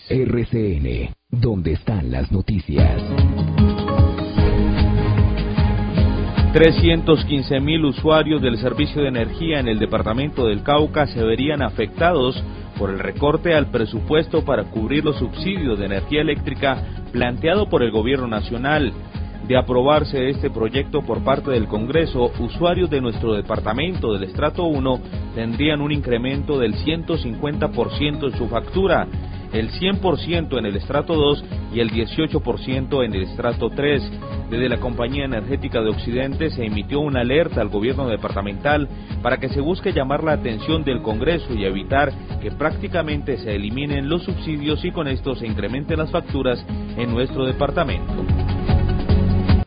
RCN, donde están las noticias. 315.000 usuarios del servicio de energía en el departamento del Cauca se verían afectados por el recorte al presupuesto para cubrir los subsidios de energía eléctrica planteado por el gobierno nacional. De aprobarse este proyecto por parte del Congreso, usuarios de nuestro departamento del estrato 1 tendrían un incremento del 150% en su factura, el 100% en el estrato 2 y el 18% en el estrato 3. Desde la Compañía Energética de Occidente se emitió una alerta al gobierno departamental para que se busque llamar la atención del Congreso y evitar que prácticamente se eliminen los subsidios y con esto se incrementen las facturas en nuestro departamento.